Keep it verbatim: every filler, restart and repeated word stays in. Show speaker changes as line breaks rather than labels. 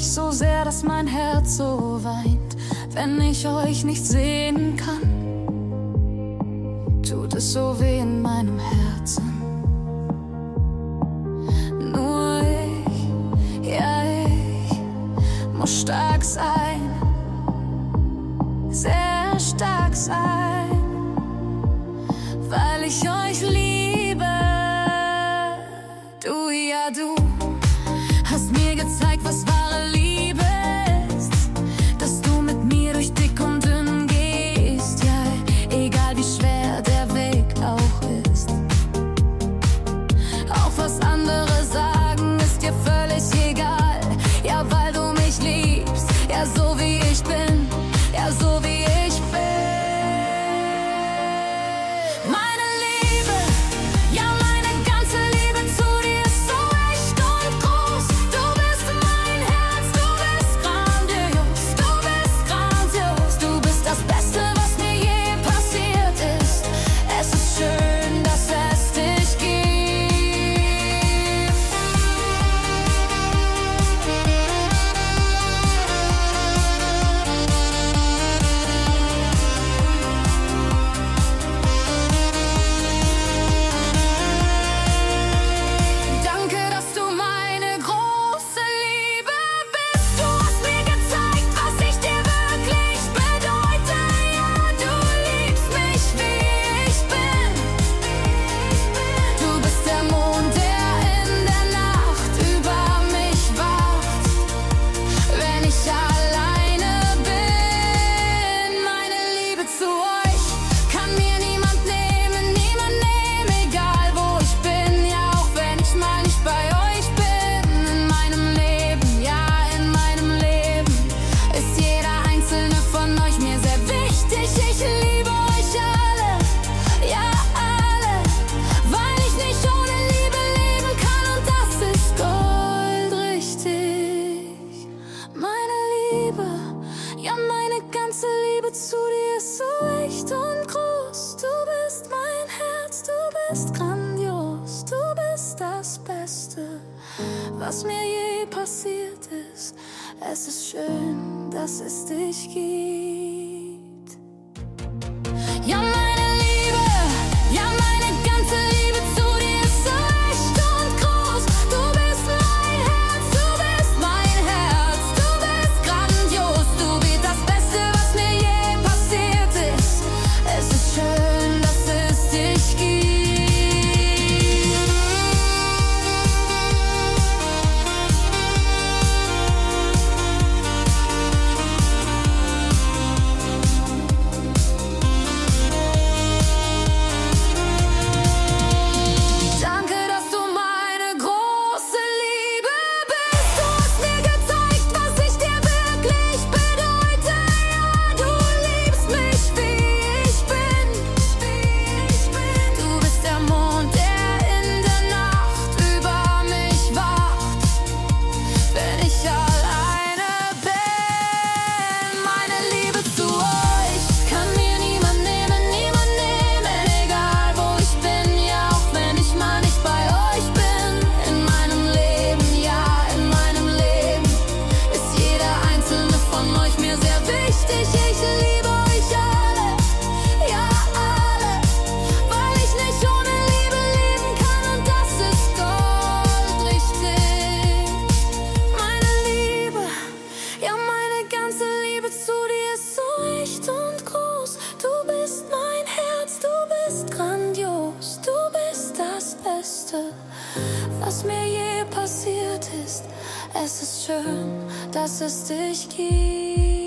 so sehr, dass mein Herz so weint, wenn ich euch nicht sehen kann. Tut es so weh in meinem Herzen. Nur ich, ja ich, muss stark sein, sehr stark sein, weil ich euch liebe. Du, ja du, hast mir gezeigt, was wahre Liebe ist, dass du mit mir durch dick und dünn gehst, ja, egal wie schwer der Weg auch ist. Auch was andere sagen, ist dir völlig egal, ja, weil du mich liebst, ja, so wie ich bin, ja, so wie ich bin. Meine Liebe, ja, meine ganze Liebe zu dir ist so echt und groß. Du bist mein Herz, du bist grandios, du bist grandios. Du bist das Beste, was mir je passiert ist. Es ist schön, dass es dich gibt. Danke, dass du meine große Liebe bist. Du hast mir gezeigt, was ich dir wirklich bedeute. Ja, du liebst mich, wie ich bin. Du bist der Mond, der in der Nacht über mich wacht, wenn ich alleine bin. Meine Liebe zu euch kann mir niemand nehmen, niemand nehmen, egal wo ich bin. Ja, auch wenn ich mal nicht bei euch bin. In meinem Leben, ja, in meinem Leben ist jeder einzelne von euch mir sehr wichtig. Ich liebe euch alle, ja, alle, weil ich nicht ohne Liebe leben kann, und das ist goldrichtig. Meine Liebe, ja, meine ganze Liebe zu dir ist so echt und groß. Du bist mein Herz, du bist grandios, du bist das Beste, was mir je passiert ist. Es ist schön, dass es dich gibt. Ja, meine Liebe, ja, meine ganze Liebe zu dir ist so echt und groß. Du bist mein Herz, du bist mein Herz, du bist grandios. Du bist das Beste, was mir je passiert ist. Es ist schön, dass es dich gibt. Danke, dass du meine große Liebe bist. Du hast mir gezeigt, was ich dir wirklich bedeute. Ja, du liebst mich, wie ich bin. Du bist der Mond, der in der Nacht über mich wacht, wenn ich alleine bin. Meine Liebe zu euch kann mir niemand nehmen, niemand nehmen, egal wo ich bin. Ja, auch wenn ich mal nicht bei euch bin. In meinem Leben, ja, in meinem Leben ist jeder einzelne von euch mir sehr wichtig. Ich liebe euch alle, ja, alle, weil ich nicht ohne Liebe leben kann, und das ist goldrichtig. Meine Liebe, ja, meine ganze Liebe zu dir ist so echt und groß. Du bist mein Herz, du bist grandios, du bist das Beste, was mir je passiert ist. Es ist schön, dass es dich gibt.